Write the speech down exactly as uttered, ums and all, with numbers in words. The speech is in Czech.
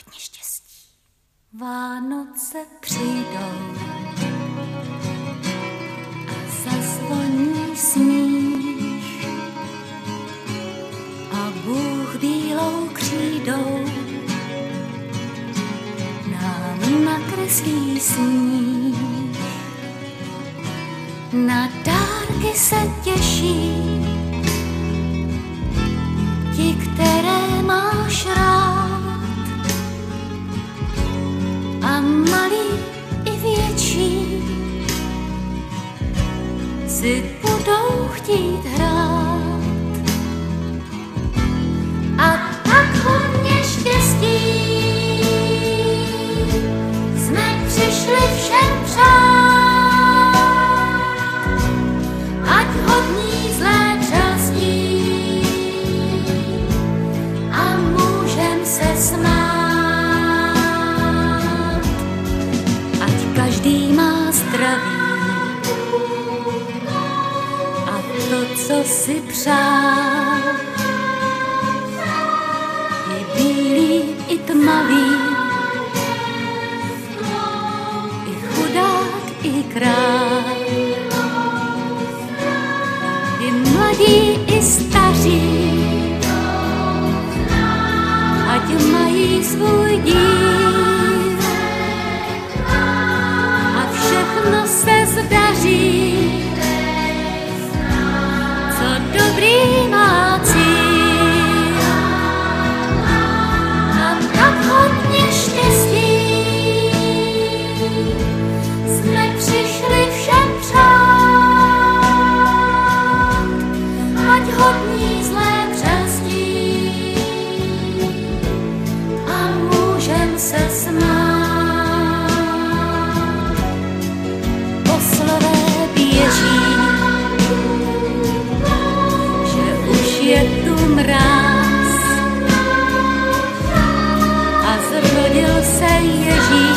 hodně štěstí. Vánoce přijdou a zazvoní sníh a Bůh bílou křídou nám nakreslí sníh. Na dárky se těší ti, které máš rád, a malí i větší si budou chtít hrát. A tak hodně štěstí jsme přišli všem přát, ať hodní zlé častí a můžem se smát. Ať každý má zdraví a to, co si přál, i bílý, i tmavý, i chudák, i král, i mladí, i staří, ať mají svůj díl a všechno se zdaří, co dobrý má cíl. A tak hodně štěstí jsme přišli všem přát, ať hodní zlé přestí a můžem se smát. Poslové běží, že už je tu mráz a zrodil se Ježíš.